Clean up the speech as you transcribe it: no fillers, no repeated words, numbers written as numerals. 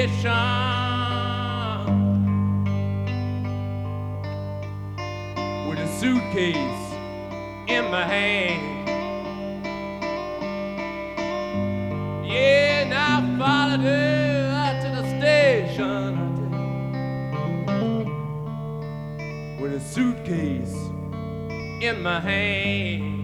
station with a suitcase in my hand. Yeah, and I followed her out to the station with a suitcase in my hand.